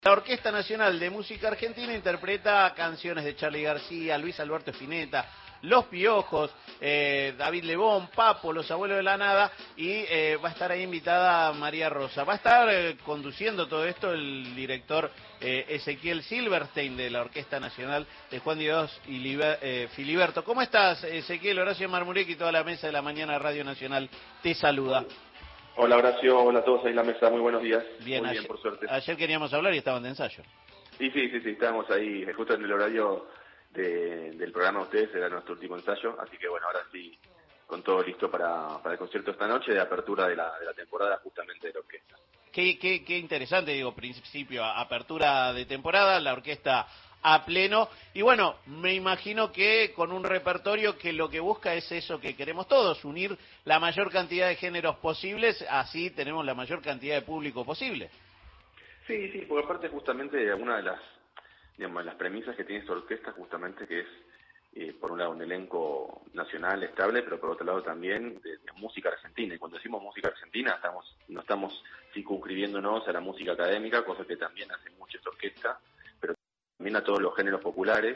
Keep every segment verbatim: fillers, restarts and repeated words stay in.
La Orquesta Nacional de Música Argentina interpreta canciones de Charly García, Luis Alberto Spinetta, Los Piojos, eh, David Lebón, Papo, Los Abuelos de la Nada, y eh, va a estar ahí invitada María Rosa. Va a estar eh, conduciendo todo esto el director eh, Ezequiel Silverstein de la Orquesta Nacional de Juan Dios y Liber, eh, Filiberto. ¿Cómo estás, Ezequiel? Horacio Marmurek y toda la mesa de la mañana de Radio Nacional te saluda. Hola Horacio, hola a todos ahí en la mesa, muy buenos días. Bien, muy ayer, bien, por suerte. Ayer queríamos hablar y estaban de ensayo. Sí, sí, sí, sí, estábamos ahí justo en el horario de, del programa de ustedes, era nuestro último ensayo, así que bueno, ahora sí, con todo listo para, para el concierto esta noche de apertura de la, de la temporada justamente de la orquesta. Qué, qué, qué interesante, digo, principio, apertura de temporada, la orquesta a pleno, y bueno, me imagino que con un repertorio que lo que busca es eso que queremos todos, unir la mayor cantidad de géneros posibles, así tenemos la mayor cantidad de público posible. Sí, sí, porque aparte justamente una de las, digamos, las premisas que tiene esta orquesta justamente que es, eh, por un lado, un elenco nacional estable, pero por otro lado también de, de música argentina, y cuando decimos música argentina estamos no estamos circunscribiéndonos a la música académica, cosa que también hace mucho esta orquesta, pero también a todos los géneros populares,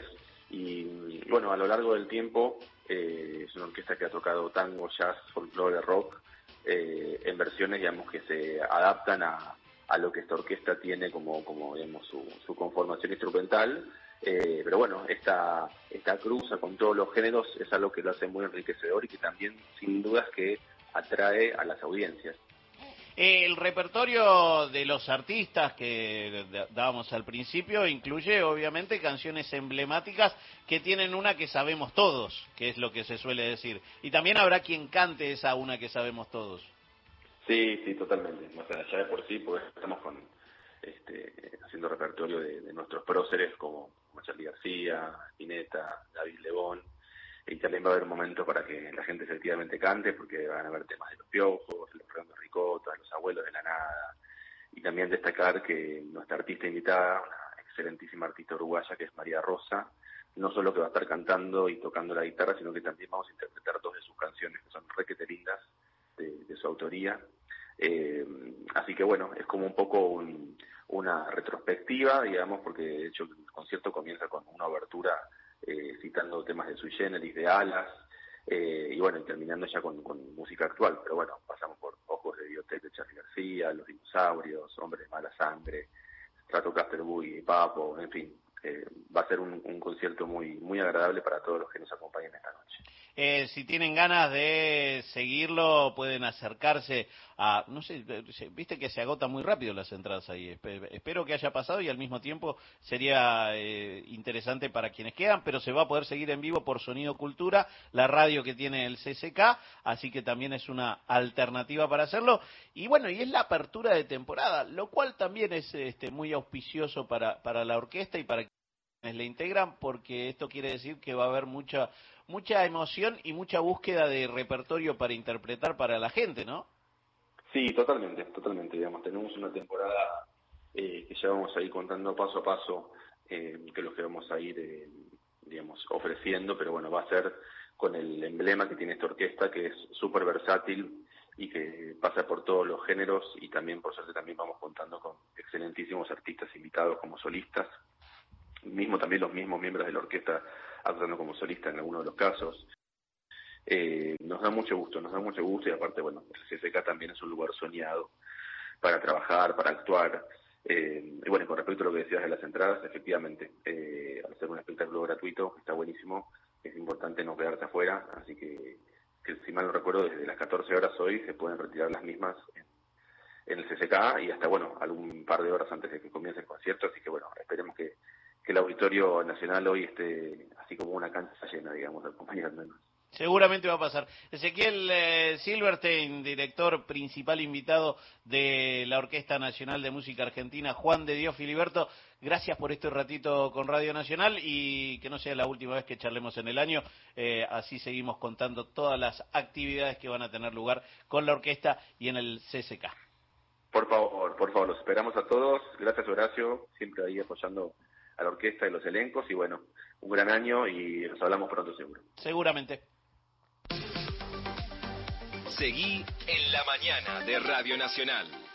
y bueno, a lo largo del tiempo eh, es una orquesta que ha tocado tango, jazz, folclore, rock, eh, en versiones, digamos, que se adaptan a, a lo que esta orquesta tiene como, como digamos, su, su conformación instrumental, eh, pero bueno, esta, esta cruza con todos los géneros es algo que lo hace muy enriquecedor y que también, sin dudas, que atrae a las audiencias. El repertorio de los artistas que dábamos al principio incluye obviamente canciones emblemáticas que tienen una que sabemos todos, que es lo que se suele decir. Y también habrá quien cante esa una que sabemos todos. Sí, sí, totalmente. O sea, ya de por sí, pues estamos con este, haciendo repertorio de, de nuestros próceres como, como Charly García, Spinetta, David Lebón. Y también va a haber un momento para que la gente efectivamente cante, porque van a haber temas de Los Piojos, Los Redondos Ricotas, Los Abuelos de la Nada. Y también destacar que nuestra artista invitada, una excelentísima artista uruguaya que es María Rosa, no solo que va a estar cantando y tocando la guitarra, sino que también vamos a interpretar dos de sus canciones que son requete lindas, de, de su autoría. Eh, así que bueno, es como un poco un, una retrospectiva, digamos, porque de hecho el concierto comienza con una obertura eh, citando temas de Sui Generis, de Alas, eh, y bueno, y terminando ya con, con música actual, pero bueno, pasamos por Ojos de Biotech de Charly García, Los Dinosaurios, Hombres de Mala Sangre, Stratocaster Boogie, Papo, en fin, eh, va a ser un, un concierto muy, muy agradable para todos los que nos acompañen esta noche. Eh, si tienen ganas de seguirlo, pueden acercarse a, no sé, viste que se agota muy rápido las entradas ahí. Espero que haya pasado y al mismo tiempo sería eh, interesante para quienes quedan, pero se va a poder seguir en vivo por Sonido Cultura, la radio que tiene el C C K, así que también es una alternativa para hacerlo. Y bueno, y es la apertura de temporada, lo cual también es este, muy auspicioso para, para la orquesta y para quienes le integran, porque esto quiere decir que va a haber mucha mucha emoción y mucha búsqueda de repertorio para interpretar para la gente, ¿no? Sí, totalmente, totalmente, digamos, tenemos una temporada eh, que ya vamos a ir contando paso a paso, eh, que los que vamos a ir, eh, digamos, ofreciendo, pero bueno, va a ser con el emblema que tiene esta orquesta, que es súper versátil y que pasa por todos los géneros, y también, por suerte, también vamos contando con excelentísimos artistas invitados como solistas, mismo también los mismos miembros de la orquesta actuando como solistas en algunos de los casos. Eh, nos da mucho gusto, nos da mucho gusto, y aparte, bueno, el C C K también es un lugar soñado para trabajar, para actuar. Eh, y bueno, con respecto a lo que decías de las entradas, efectivamente, eh, al ser un espectáculo gratuito, está buenísimo, es importante no quedarse afuera, así que, que si mal no recuerdo, desde las catorce horas hoy se pueden retirar las mismas en, en el C C K, y hasta, bueno, algún par de horas antes de que comience el concierto, así que, bueno, esperemos que, que el Auditorio Nacional hoy esté así como una cancha llena, digamos, acompañándonos. Seguramente va a pasar. Ezequiel eh, Silverstein, director principal invitado de la Orquesta Nacional de Música Argentina, Juan de Dios Filiberto, gracias por este ratito con Radio Nacional y que no sea la última vez que charlemos en el año, eh, así seguimos contando todas las actividades que van a tener lugar con la orquesta y en el C C K. Por favor, por favor, los esperamos a todos. Gracias, Horacio, siempre ahí apoyando a la orquesta y los elencos, y bueno, un gran año y nos hablamos pronto seguro. Seguramente. Seguí en la mañana de Radio Nacional.